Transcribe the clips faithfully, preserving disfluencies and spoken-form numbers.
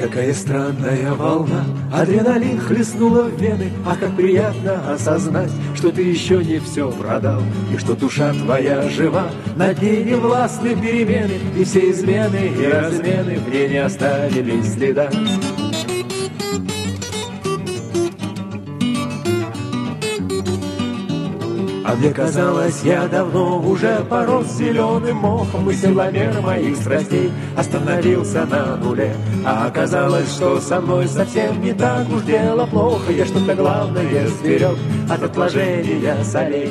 Какая странная волна, адреналин хлестнула в вены. А как приятно осознать, что ты еще не все продал, и что душа твоя жива, над ней не властны перемены, и все измены и размены в ней не оставили следа. А мне казалось, я давно уже порос зеленым мохом, и силомер моих страстей остановился на нуле. А оказалось, что со мной совсем не так уж дело плохо. Я что-то главное сберег от отложения солей.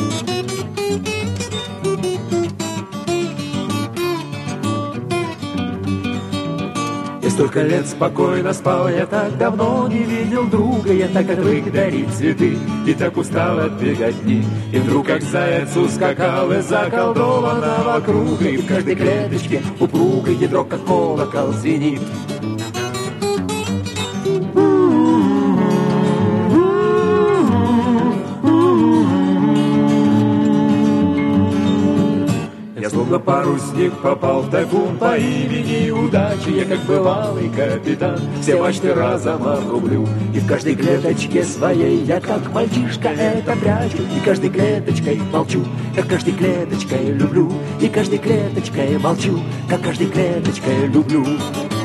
Столько лет спокойно спал, я так давно не видел друга. Я так отвык дарить цветы и так устал от беготни. И вдруг как заяц ускакал из заколдованного круга, и в каждой клеточке упруго ядро как колокол звенит. Я словно парусник попал в тайфун по имени удачи. Я как бывалый капитан все мачты разом обрублю. И в каждой клеточке своей я как мальчишка это прячу. И каждой клеточкой молчу, как каждой клеточкой люблю. И каждой клеточкой молчу, как каждой клеточкой люблю.